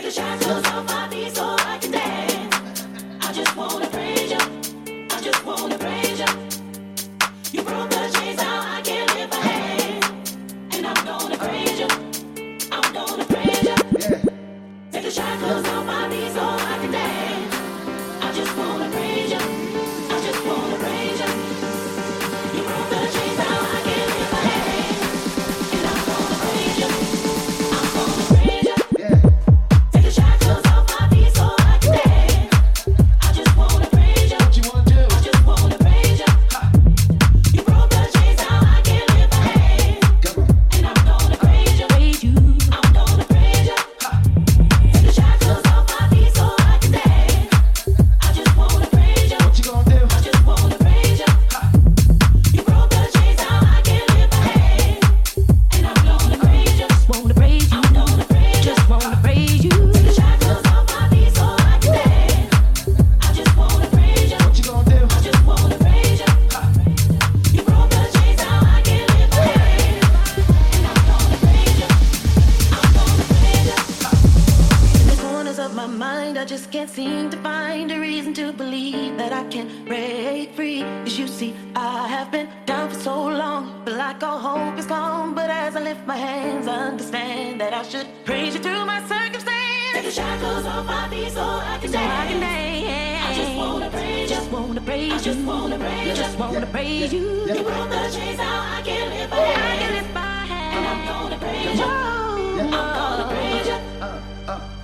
the shackles off my feet so I can dance. I just wanna praise you. I just wanna praise you. You broke the chains, now I can lift my hands. And I'm gonna praise you. I'm gonna praise you. Take the shackles off my feet so I can dance. I just wanna praise you. I just wanna praise you. You broke the chains, now I can lift my hands. And I'm gonna praise you. I'm gonna praise you. Take the shackles off my feet so I can dance. I just wanna praise you. What you wanna do? I just wanna praise you. You broke the chains, now I can lift my hands. And I'm gonna praise you. I'm gonna praise you. Take the shackles off my feet so I can dance. I just wanna praise you. What you gonna do? I just wanna praise you. You broke the chains, now I can lift my hands. And I'm gonna praise you. Just wanna praise you. I'm gonna praise you. Just wanna praise you. Take the shackles off my feet so I can dance. I just wanna praise you. What you gonna do? I just wanna praise you. You broke the chains, now I can lift my hands. And I'm gonna praise you. I'm gonna praise you. In the corners of my mind, I just can't seem to find a reason to believe that I can break free. 'Cause you see, I have been down for so long, but like all hope is gone. But as I lift my hands, I understand that I should praise you through my circumstance. Take the shackles off my feet so I can dance. I just wanna praise you. Just wanna praise you. I just wanna praise you. Just wanna praise you. You broke the chains, now I can lift my hands. I can lift my hands. And I'm gonna praise you. I'm gonna praise you.